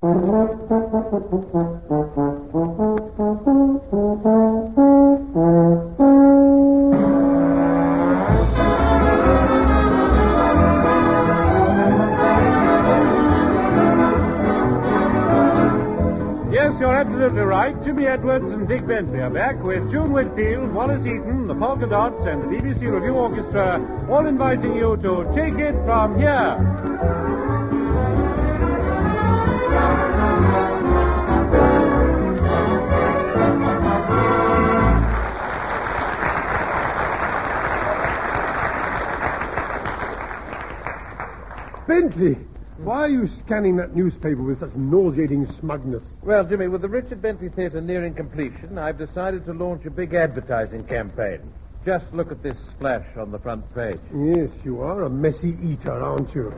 Absolutely right. Jimmy Edwards and Dick Bentley are back with June Whitfield, Wallace Eaton, the Polka Dots, and the BBC Review Orchestra, all inviting you to take it from here. Bentley, why are you scanning that newspaper with such nauseating smugness? Well, Jimmy, with the Richard Bentley Theatre nearing completion, I've decided to launch a big advertising campaign. Just look at this splash on the front page. Yes, you are a messy eater, aren't you?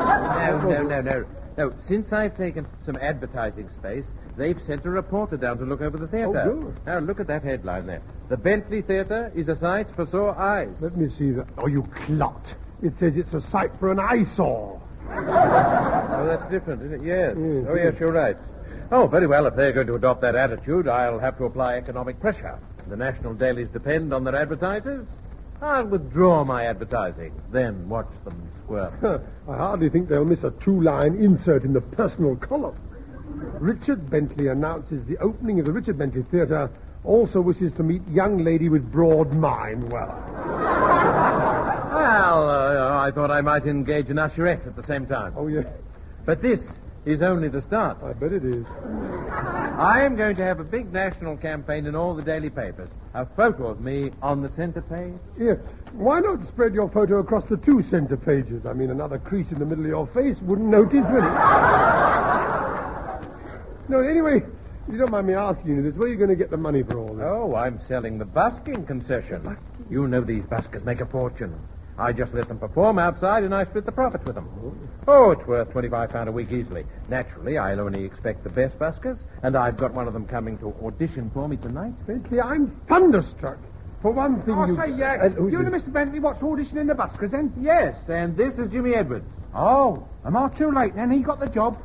No. Since I've taken some advertising space, they've sent a reporter down to look over the theatre. Oh, good. Now, look at that headline there. The Bentley Theatre is a sight for sore eyes. Let me see that. Oh, you clot. It says it's a sight for an eyesore. Oh, that's different, isn't it? Yes. Oh, yes, you're right. Oh, very well. If they're going to adopt that attitude, I'll have to apply economic pressure. The national dailies depend on their advertisers. I'll withdraw my advertising, then watch them squirm. I hardly think they'll miss a two-line insert in the personal column. Richard Bentley announces the opening of the Richard Bentley Theatre, also wishes to meet young lady with broad mind. Well, I thought I might engage an usherette at the same time. Oh, yes. But this is only the start. I bet it is. I am going to have a big national campaign in all the daily papers. A photo of me on the center page. Yeah. Why not spread your photo across the two center pages? I mean, another crease in the middle of your face wouldn't notice, would it? No, anyway, if you don't mind me asking you this, where are you going to get the money for all this? Oh, I'm selling the busking concession. You know these buskers make a fortune. I just let them perform outside, and I split the profits with them. Oh, it's worth £25 a week easily. Naturally, I'll only expect the best buskers, and I've got one of them coming to audition for me tonight. Bentley, I'm thunderstruck. For one thing, you and Mr. Bentley what's auditioning the buskers, then? Yes, and this is Jimmy Edwards. Oh, am I too late, then? He got the job.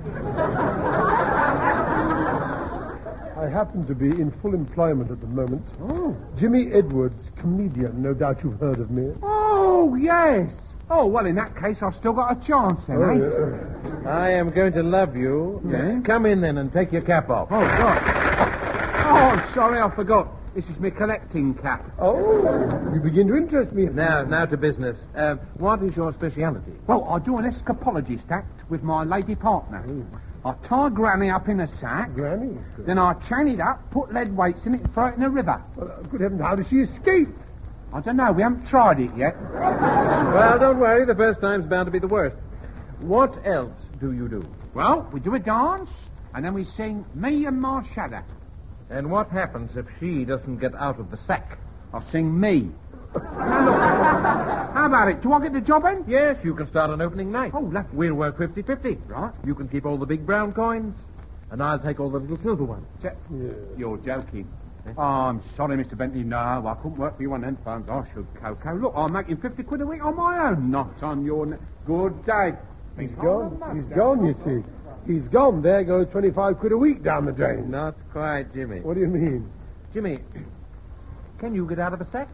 I happen to be in full employment at the moment. Oh. Jimmy Edwards, comedian. No doubt you've heard of me. Oh, yes. Oh, well, in that case, I've still got a chance, then, eh? Yeah. I am going to love you. Yeah? Come in, then, and take your cap off. Oh, God. Oh, sorry, I forgot. This is my collecting cap. Oh, you begin to interest me. Now to business. What is your speciality? Well, I do an escapologist act with my lady partner. I tie Granny up in a sack. Granny? Then I chain it up, put lead weights in it, and throw it in a river. Well, good heavens, how does she escape? I don't know. We haven't tried it yet. Well, don't worry. The first time's bound to be the worst. What else do you do? Well, we do a dance, and then we sing Me and My Shadow. And what happens if she doesn't get out of the sack? I'll sing Me. Now, look. How about it? Do I get the job, then? Yes, you can start on opening night. Oh, lovely. We'll work 50-50. Right. You can keep all the big brown coins, and I'll take all the little silver ones. You're joking. Oh, I'm sorry, Mr. Bentley. No, I couldn't work for you on them funds. I should, Coco. Look, I'm making 50 quid a week on my own, not on your... Good day. He's gone. He's gone, you see. He's gone. There goes 25 quid a week down the drain. Not quite, Jimmy. What do you mean? Jimmy, can you get out of a sack?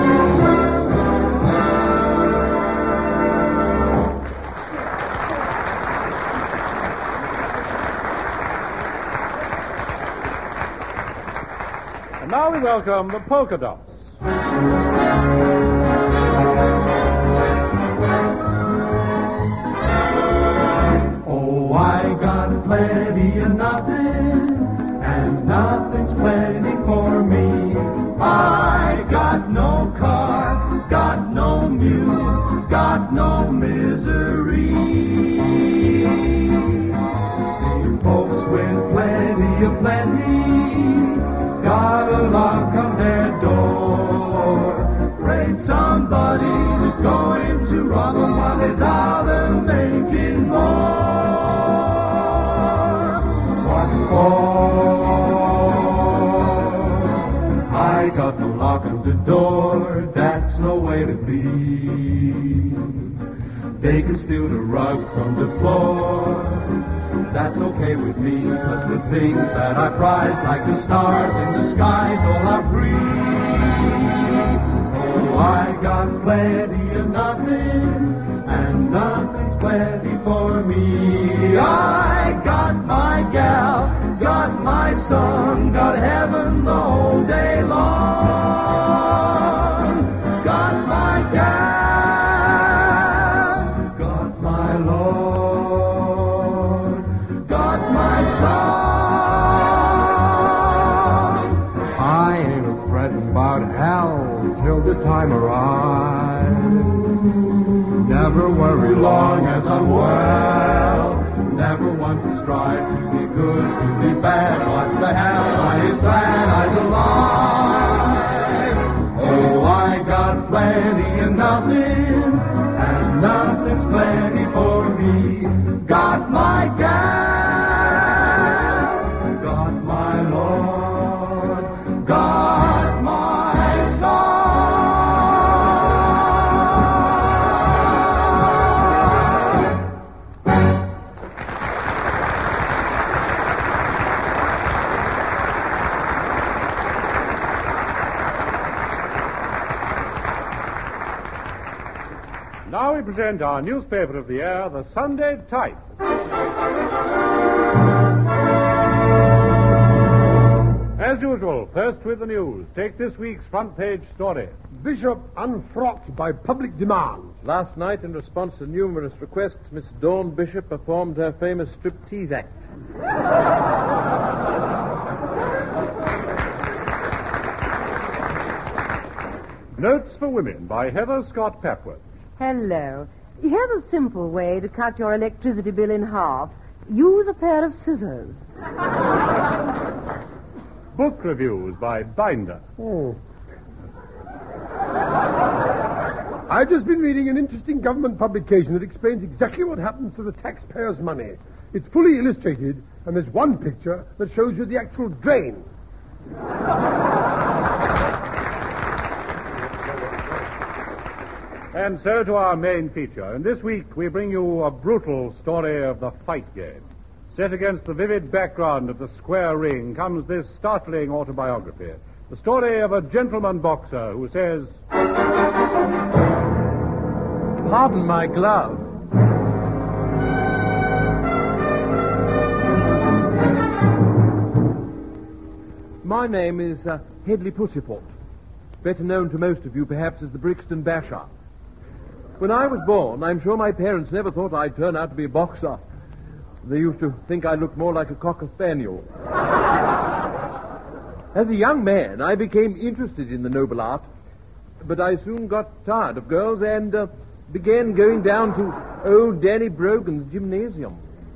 And now we welcome the Polka Dots. Oh, I got plenty of nothing, and nothing's plenty for me. I got no car, got no mule, got no misery. Folks with plenty of plenty got a lock on their door. Afraid somebody's going to rob them while they're out and making more. What for? I got no lock on the door, that's no way to be. They can steal the rug from the floor, that's that's okay with me, 'cause the things that I prize, like the stars in the skies, all are free. Oh, I got plenty of nothing, and nothing's plenty for me. I got my gal, got my son, got heaven the whole day long. Got my gal, got my Lord, got my son. I ain't a-frettin' about hell till the time arrives. Never worry long as I'm well. Never want to strive to be good, to be bad. What the hell, I is glad I's alive. Oh, I got plenty and nothing, and nothing's plenty for me. Got my gal, got my Lord, got my son. Now we present our newspaper of the year, the Sunday Type. As usual, first with the news. Take this week's front page story. Bishop unfrocked by public demand. Last night, in response to numerous requests, Miss Dawn Bishop performed her famous striptease act. Notes for Women by Heather Scott Papworth. Hello. Here's a simple way to cut your electricity bill in half. Use a pair of scissors. Book reviews by Binder. Oh. I've just been reading an interesting government publication that explains exactly what happens to the taxpayers' money. It's fully illustrated, and there's one picture that shows you the actual drain. And so to our main feature. And this week we bring you a brutal story of the fight game. Set against the vivid background of the square ring comes this startling autobiography. The story of a gentleman boxer who says, Pardon my glove. My name is Headley Pussyfoot, better known to most of you perhaps as the Brixton Basher. When I was born, I'm sure my parents never thought I'd turn out to be a boxer. They used to think I looked more like a cocker spaniel. As a young man, I became interested in the noble art, but I soon got tired of girls and began going down to old Danny Brogan's gymnasium.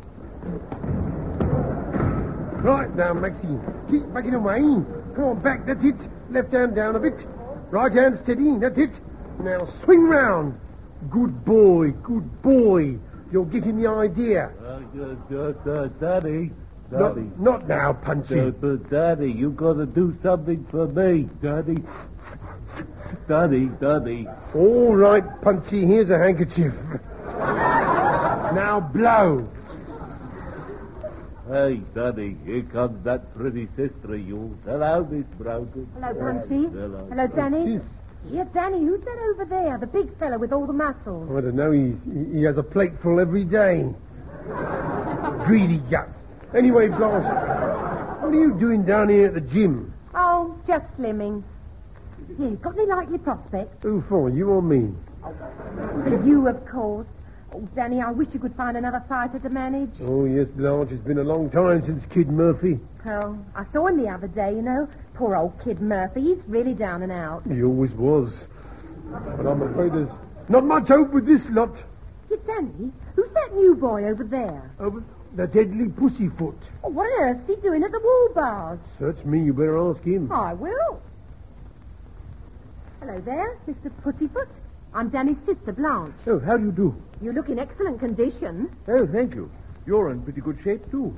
Right now, Maxine. Keep backing away. Come on, back. That's it. Left hand down a bit. Right hand steady. That's it. Now swing round. Good boy. Good boy. You're getting the idea. Daddy. Not now, Punchy. Daddy, you got to do something for me, Daddy. Daddy. All right, Punchy. Here's a handkerchief. Now blow. Hey, Daddy, here comes that pretty sister of yours. Hello, Miss Brogan. Hello, Punchy. Hello. Danny. Yes. Yeah, Danny, who's that over there? The big fella with all the muscles. I don't know. He has a plateful every day. Greedy guts. Anyway, Blanche, what are you doing down here at the gym? Oh, just slimming. Yeah, got any likely prospects? Who for, you or me? For you, of course. Oh, Danny, I wish you could find another fighter to manage. Oh, yes, Blanche. It's been a long time since Kid Murphy. Oh, I saw him the other day, you know. Poor old Kid Murphy. He's really down and out. He always was. But I'm afraid there's not much hope with this lot. Hey, Danny, who's that new boy over there? Oh, that's Headley Pussyfoot. Oh, what on earth's he doing at the wool barge? Search me. You better ask him. I will. Hello there, Mr. Pussyfoot. I'm Danny's sister, Blanche. Oh, how do you do? You look in excellent condition. Oh, thank you. You're in pretty good shape, too.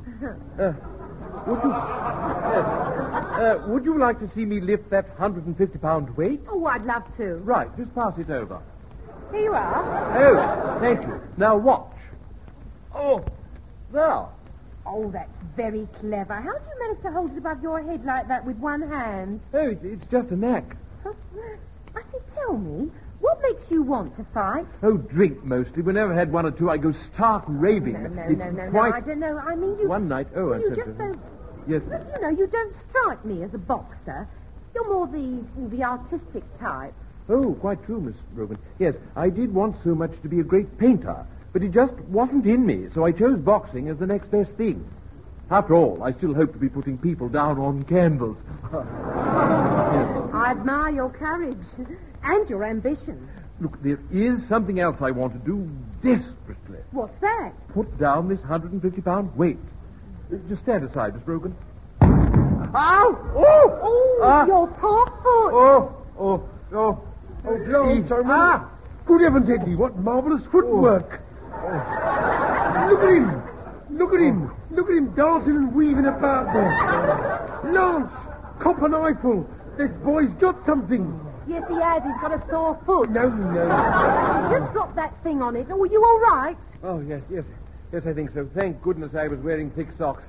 Would you like to see me lift that 150-pound weight? Oh, I'd love to. Right, just pass it over. Here you are. Oh, thank you. Now watch. Oh, there. Oh, that's very clever. How do you manage to hold it above your head like that with one hand? Oh, it's just a knack. I say, tell me, what makes you want to fight? Oh, drink mostly. Whenever I had one or two, I go stark raving. No, I don't know. I mean, you... One night... Oh, you just don't... Yes. Well, you know, you don't strike me as a boxer. You're more the artistic type. Oh, quite true, Miss Rogan. Yes, I did want so much to be a great painter, but it just wasn't in me, so I chose boxing as the next best thing. After all, I still hope to be putting people down on canvas. I admire your courage and your ambition. Look, there is something else I want to do desperately. What's that? Put down this 150-pound weight. Just stand aside, Miss Brogan. Ow! Oh, your poor foot. Oh, Lord, sorry. Good heavens, Eddie, what marvellous footwork. Look at him. Look at him. Look at him dancing and weaving about there. Lance, Copper and Eiffel, this boy's got something. Yes, he has. He's got a sore foot. No. Just drop that thing on it. Oh, are you all right? Oh, yes, I think so. Thank goodness I was wearing thick socks.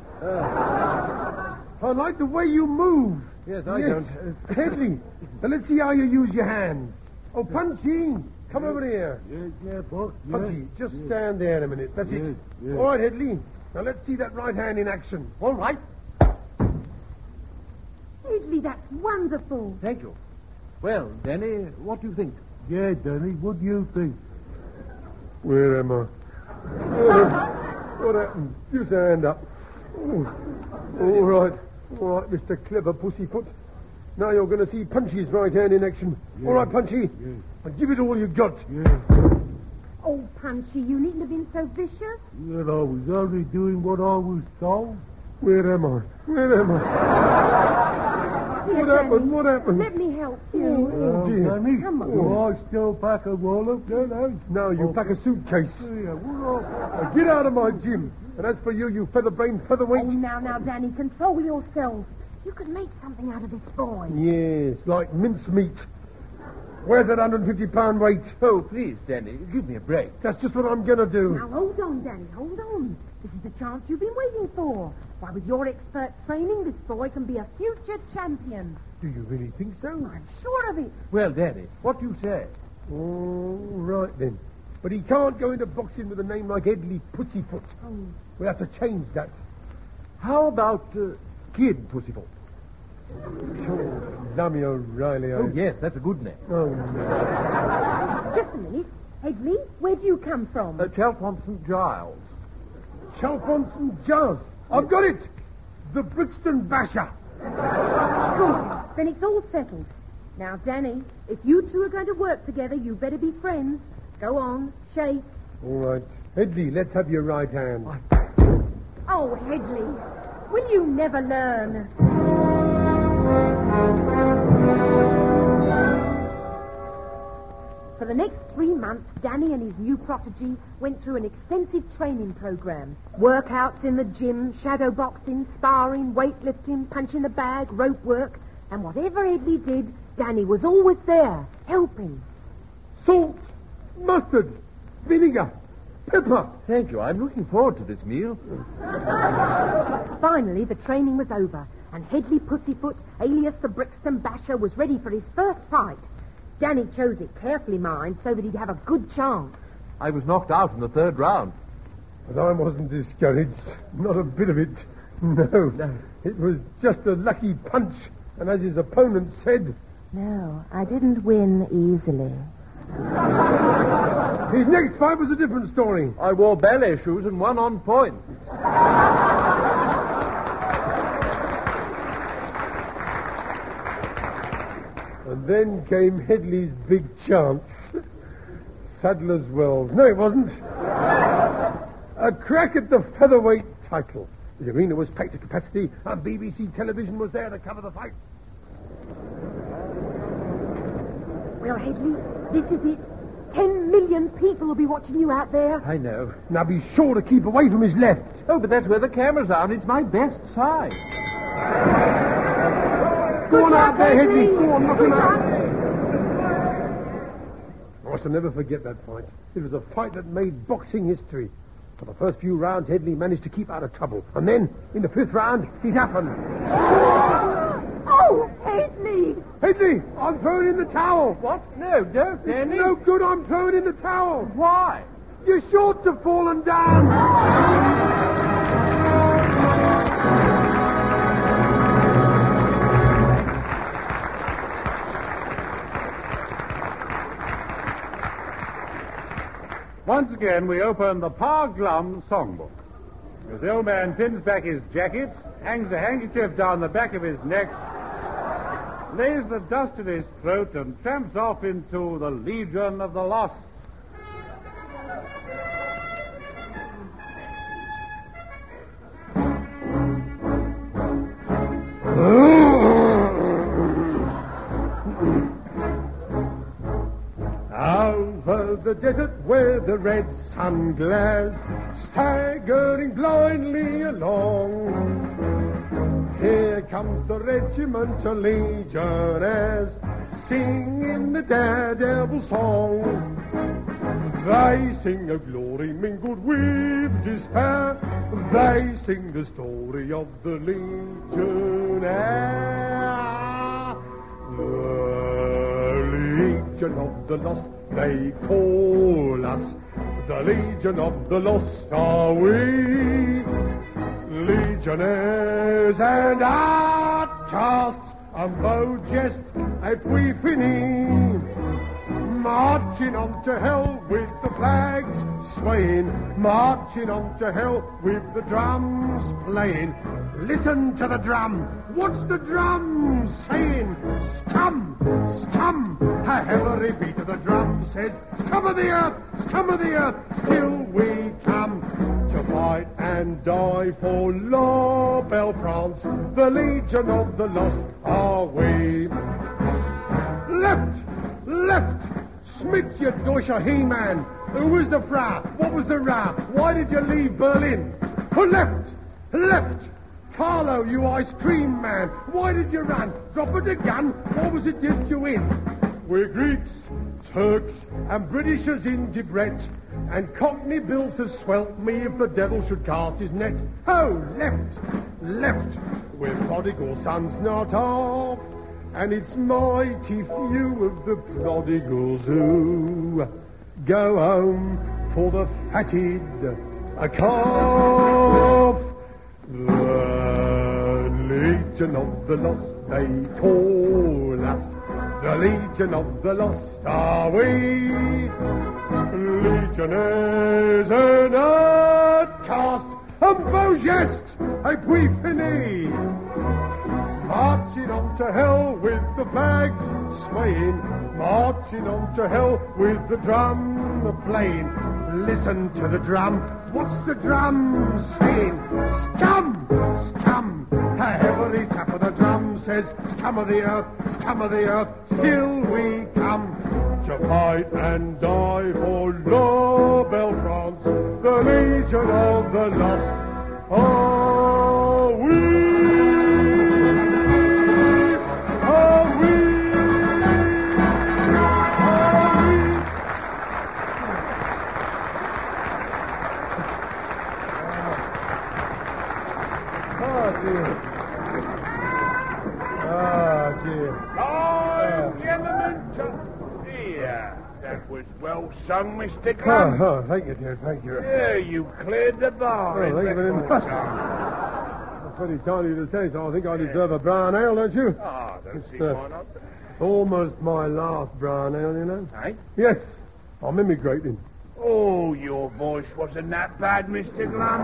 I like the way you move. Yes, I don't. Headley, let's see how you use your hands. Oh, Punchy, come over here. Yeah, boss. Punchy, just stand there a minute. That's it. All right, Headley. Now let's see that right hand in action. All right. Headley, that's wonderful. Thank you. Well, Danny, what do you think? Yeah, Danny, what do you think? Where am I? What happened? Give us a hand up. All right, Mr. Clever Pussyfoot. Now you're going to see Punchy's right hand in action. Yeah. All right, Punchy. Yeah. And give it all you've got. Yeah. Oh, Punchy, you needn't have been so vicious. Well, I was only doing what I was told. Where am I? What happened? Let me help you. Oh, dear. Danny, Come on. do I still pack a wallet, Danny? No, you pack a suitcase. Yeah, what Now get out of my gym. And as for you feather-brained featherweight... Oh, now, Danny, control yourself. You could make something out of this boy. Yes, like mincemeat. Where's that 150-pound weight? Oh, please, Danny, give me a break. That's just what I'm going to do. Now, hold on, Danny, hold on. This is the chance you've been waiting for. Why, with your expert training, this boy can be a future champion. Do you really think so? I'm sure of it. Well, Danny, what do you say? All right, then. But he can't go into boxing with a name like Headley Pussyfoot. Oh. We'll have to change that. How about Kid Pussyfoot? Lummy O'Reilly. Oh, yes, that's a good name. Oh, no. Just a minute. Headley, where do you come from? Chalfont St. Giles. Chalfont St. Giles. I've got it. The Brixton Basher. Good. Then it's all settled. Now, Danny, if you two are going to work together, you better be friends. Go on, shake. All right. Headley, let's have your right hand. Oh, Headley, will you never learn? For the next 3 months, Danny and his new protege went through an extensive training program. Workouts in the gym, shadow boxing, sparring, weightlifting, punching the bag, rope work. And whatever Headley did, Danny was always there, helping. Salt, mustard, vinegar, pepper. Thank you. I'm looking forward to this meal. Finally, the training was over, and Headley Pussyfoot, alias the Brixton Basher, was ready for his first fight. Danny chose it carefully, mind, so that he'd have a good chance. I was knocked out in the 3rd round. But I wasn't discouraged. Not a bit of it. No. It was just a lucky punch. And as his opponent said... No, I didn't win easily. His next fight was a different story. I wore ballet shoes and won on points. And then came Headley's big chance. Sadler's Wells. No, it wasn't. A crack at the featherweight title. The arena was packed to capacity, and BBC television was there to cover the fight. Well, Headley, this is it. 10 million people will be watching you out there. I know. Now be sure to keep away from his left. Oh, but that's where the cameras are, and it's my best side. Go on out there, Headley. Go on, knock him out. I shall never forget that fight. It was a fight that made boxing history. For the first few rounds, Headley managed to keep out of trouble. And then, in the 5th round, it happened. Oh, Headley! Headley, I'm throwing in the towel. What? No, don't, Danny. It's no good, I'm throwing in the towel. Why? Your shorts have fallen down. Once again, we open the Pa Glum songbook. As the old man pins back his jacket, hangs a handkerchief down the back of his neck, lays the dust in his throat, and tramps off into the Legion of the Lost. Over the desert where the red sun glares, staggering blindly along, here comes the regiment of legionnaires, singing the daredevil song. They sing of glory mingled with despair, they sing the story of the legionnaire. The Legion of the Lost, they call us. The Legion of the Lost are we. Legionnaires and outcasts, a beau jest, a puis fini. Marching on to hell with the flags swaying, marching on to hell with the drums playing. Listen to the drum. What's the drum saying? Scum, scum. A heavy beat of the drum says, scum of the earth, still we come to fight and die for La Belle France. The Legion of the Lost are we. Left, left. Schmidt, you Deutscher He-Man. Who was the Frau? What was the row? Why did you leave Berlin? Left, left. Carlo, you ice cream man. Why did you run? Drop of the gun. What was it did you in? We're Greeks, Turks, and Britishers in Debrett. And Cockney Bills has swelt me if the devil should cast his net. Oh, left, left. We're prodigal sons not half. And it's mighty few of the prodigals who go home for the fatted calf. The Legion of the Lost, they call us. The Legion of the Lost are we. Legionnaires and outcasts, a beau geste, a puis fini. Marching on to hell with the flags swaying, marching on to hell with the drum playing. Listen to the drum. What's the drum saying? Scum, scum. A heavy tap of the drum says, scum of the earth, still we come to fight and die for La Belle France. The Legion of the Lost are we. Well sung, Mr. Glum. Oh, thank you, dear, thank you. Yeah, you cleared the bar. Oh, thank you very much. That's very kind of you to say so. I think I deserve a brown ale, don't you? Ah, don't see why not. Almost my last brown ale, you know. Eh? Yes, I'm immigrating. Oh, your voice wasn't that bad, Mr. Glum.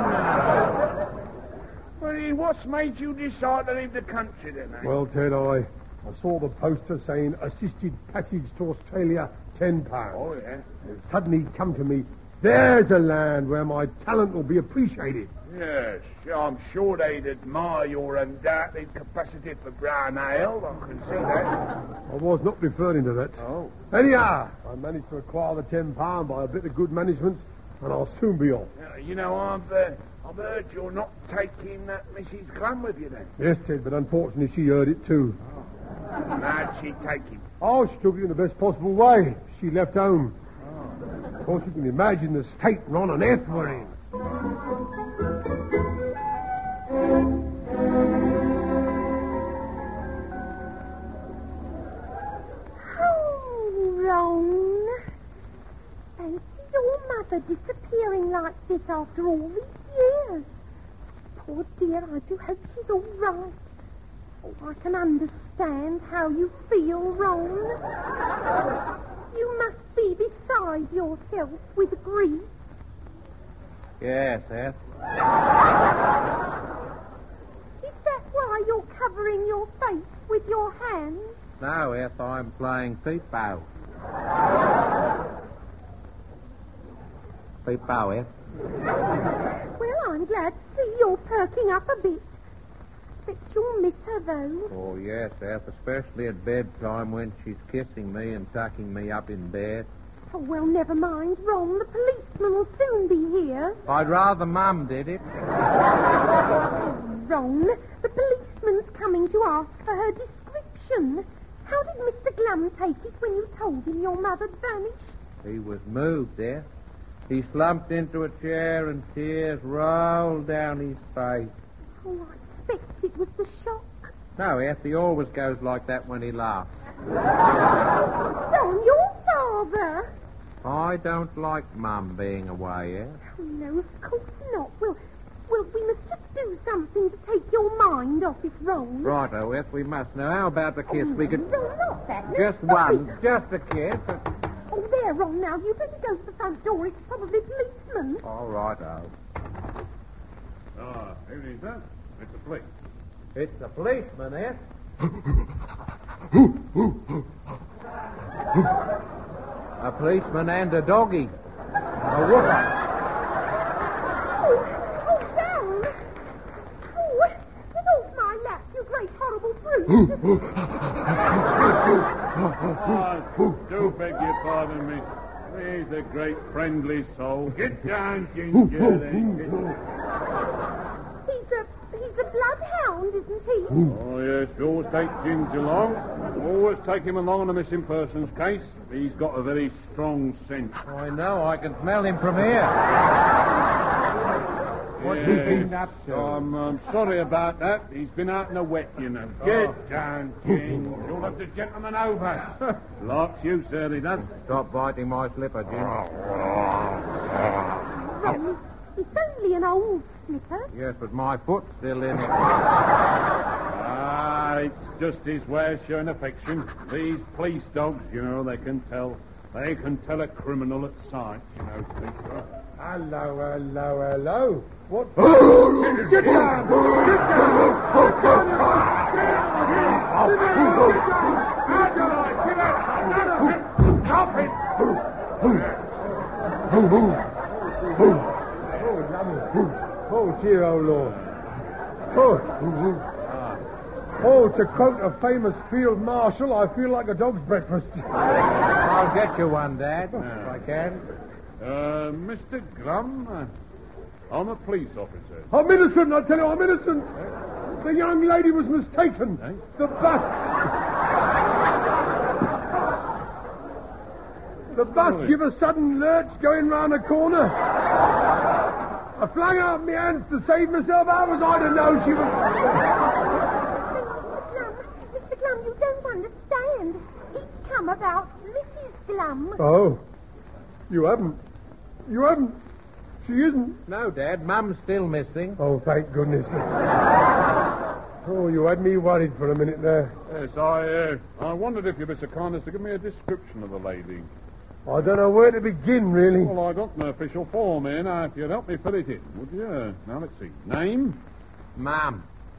Well, what's made you decide to leave the country then, eh? Well, Ted, I saw the poster saying assisted passage to Australia, £10. Oh, yeah. It suddenly come to me, there's a land where my talent will be appreciated. Yes, I'm sure they'd admire your undoubted capacity for brown ale. I can see that. I was not referring to that. Oh. Anyhow, I managed to acquire the £10 by a bit of good management, and I'll soon be off. You know, I've heard you're not taking that Mrs. Glum with you then. Yes, Ted, but unfortunately she heard it too. How'd she take him? Oh, she took it in the best possible way. She left home. Of course, you can imagine the state Ron and F were in. Disappearing like this after all these years. Poor dear, I do hope she's all right. Oh, I can understand how you feel, Ron. You must be beside yourself with grief. Yes, Eth. Is that why you're covering your face with your hands? No, Eth, I'm playing peep-bow. Peep-bow, Eth. Well, I'm glad to see you're perking up a bit. Bet you'll miss her, though. Oh, yes, Eth, especially at bedtime when she's kissing me and tucking me up in bed. Oh, well, never mind, Ron. The policeman will soon be here. I'd rather Mum did it. Ron, the policeman's coming to ask for her description. How did Mr. Glum take it when you told him your mother'd vanished? He was moved, Eth. He slumped into a chair and tears rolled down his face. Oh, I expect it was the shock. No, Eth, he always goes like that when he laughs. Ron, your father. I don't like Mum being away, Eth. Oh, no, of course not. Well, we must just do something to take your mind off it, Ron. Righto, Eth, we must know. How about the kiss? We could... No, not that. No, Just stop one. it. Just a kiss. Oh, there, Ron, now. You better go to the front door. It's probably policeman. All righto. Ah, here it is, sir. It's the police. It's the policeman, Eth. A policeman and a doggy. A whooper. Oh, down. Oh, get off my lap, you great horrible brute. Oh, do beg your pardon, miss. He's a great friendly soul. Get down, Ginger. He's a bloodhound, isn't he? Oh, yes, we always take Ginger along. Always take him along on a missing persons case. He's got a very strong scent. I know. I can smell him from here. What's he been up to? I'm sorry about that. He's been out in the wet, you know. Get down, Ginger. You'll have the gentleman over. Likes you, sir, he does. Stop biting my slipper, Jim. Ron, it's only an old slipper. Yes, but my foot's still in it. Ah, it's just his way of showing affection. These police dogs, you know, they can tell a criminal at sight, you know, police. Hello. What? Get down! Stop it! Oh, dear, oh, Lord. Oh, to quote a famous field marshal, I feel like a dog's breakfast. I'll get you one, Dad, if I can. Mr. Glum, I'm a police officer. I'm innocent, I tell you, I'm innocent. The young lady was mistaken. The bus gave a sudden lurch going round a corner. I flung out my hands to save myself. How was I to know she was... Mr. Glum, you don't understand. It's come about Mrs. Glum. Oh, you haven't. She isn't. No, Dad, Mum's still missing. Oh, thank goodness. Oh, you had me worried for a minute there. Yes, I wondered if you'd be so kind as to give me a description of the lady. I don't know where to begin, really. Well, I got an official form here. Now, if you'd help me fill it in, would you? Now, let's see. Name? Mum.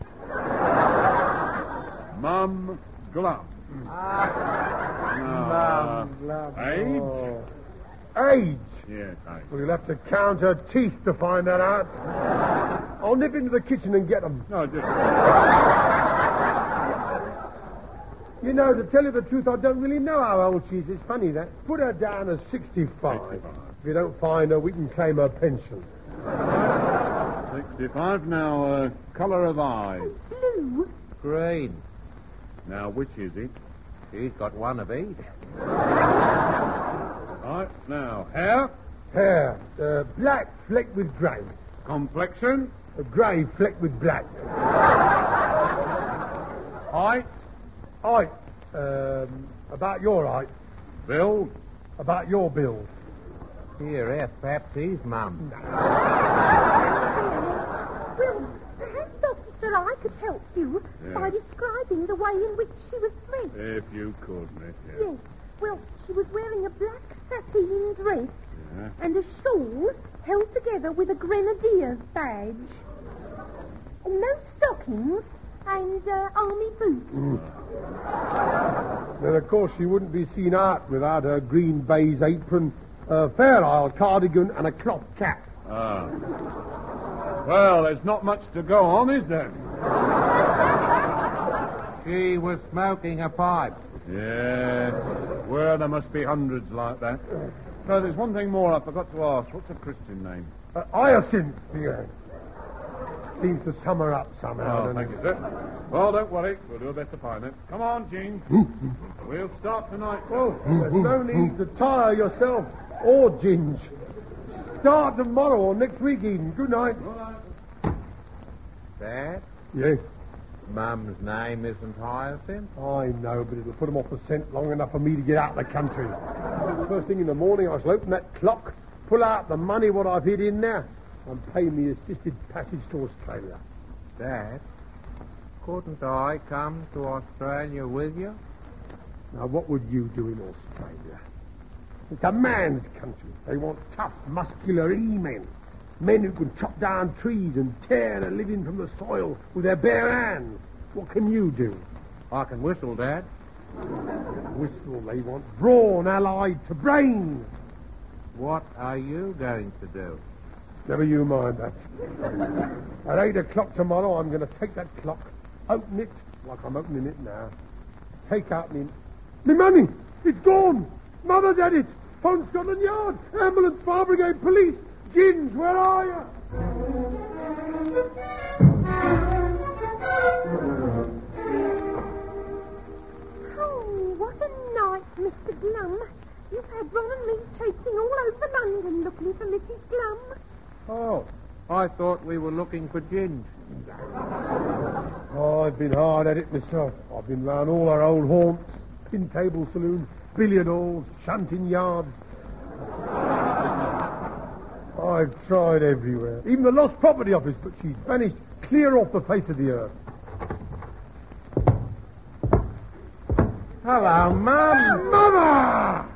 Mum Glum. Mum Glum. Age? Oh. Age? Yes, age. Well, you'll have to count her teeth to find that out. I'll nip into the kitchen and get them. No, just... You know, to tell you the truth, I don't really know how old she is. It's funny, that. Put her down as 65. 65. If you don't find her, we can claim her pension. 65. Now, colour of eyes. Blue. Green. Now, which is it? She's got one of each. Right, now, hair? Hair. Black flecked with grey. Complexion? A grey flecked with black. Height? Height? About your height. Build? About your build. Here, perhaps he's Mum. Well, perhaps, officer, I could help you by describing the way in which she was dressed. If you could, miss. Yes. Well, she was wearing a black sateen dress and a shawl held together with a grenadier's badge. And no stockings and army boots. Then, of course, she wouldn't be seen out without her green baize apron, a Fair Isle cardigan, and a cloth cap. Ah. Well, there's not much to go on, is there? She was smoking a pipe. Yes. Well, there must be hundreds like that. No, there's one thing more I forgot to ask. What's her Christian name? Hyacinth, yeah. Seems to sum her up somehow. Oh, thank you, sir. Well, don't worry. We'll do our best to find it. Come on, Gene. We'll start tonight, sir. Oh, there's no need to tire yourself or Ginge. Start tomorrow or next week, Eden. Good night. Good night. Dad, Yes, Mum's name isn't Hyacinth. I know, but it'll put them off the scent long enough for me to get out of the country. First thing in the morning, I shall open that clock, pull out the money what I've hid in there, and pay me assisted passage to Australia. Dad, couldn't I come to Australia with you? Now, what would you do in Australia? It's a man's country. They want tough, muscular E-men. Men who can chop down trees and tear a living from the soil with their bare hands. What can you do? I can whistle, Dad. Whistle, they want brawn allied to brains. What are you going to do? Never you mind that. At 8 o'clock tomorrow, I'm going to take that clock, open it, like I'm opening it now, take out me money. It's gone. Mother's at it. Phone Scotland Yard. Ambulance, fire brigade, police. Gins, where are you? Oh, what a night, Mr. Glum. You've had Ron and me chasing all over London looking for Mrs. Glum. Oh, I thought we were looking for Ginge. Oh, I've been hard at it myself. I've been round all our old haunts, tin table saloons, billiard halls, shunting yards. I've tried everywhere. Even the Lost Property Office, but she's vanished clear off the face of the earth. Hello, Mum. Mother!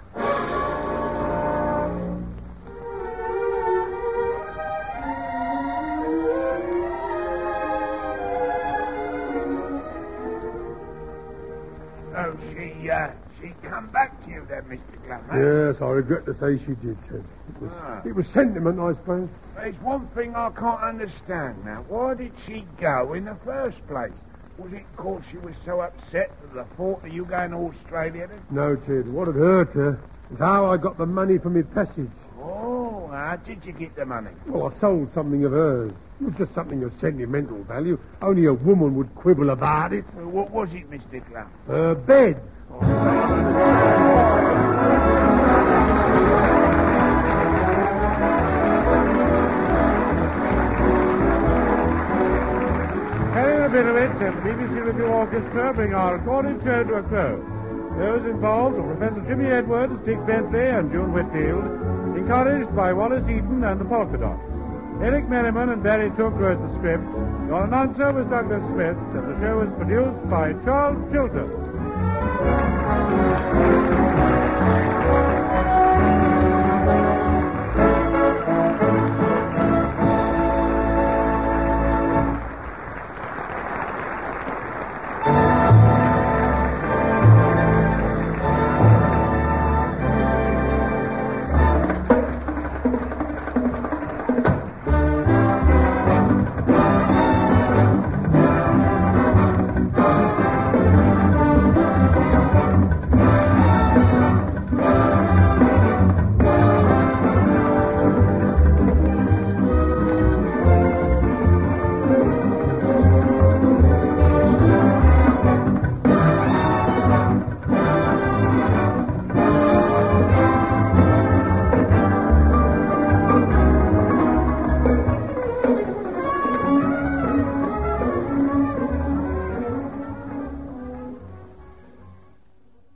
So she come back to you then, Mr. Glum, eh? Yes, I regret to say she did, Ted. It was sentiment, I suppose. There's one thing I can't understand now. Why did she go in the first place? Was it because she was so upset at the thought of you going to Australia then? No, Ted. What had hurt her is how I got the money for my passage. Oh, how did you get the money? Well, I sold something of hers. It was just something of sentimental value. Only a woman would quibble about it. Well, what was it, Mr. Glum? Her bed. Carrying a bit of it, and BBC Review Orchestra bring our recorded show to a close. Those involved were Professor Jimmy Edwards, Dick Bentley, and June Whitfield, encouraged by Wallace Eaton and the Polka Dots. Eric Merriman and Barry Took wrote the script. Your announcer was Douglas Smith, and the show was produced by Charles Chilton.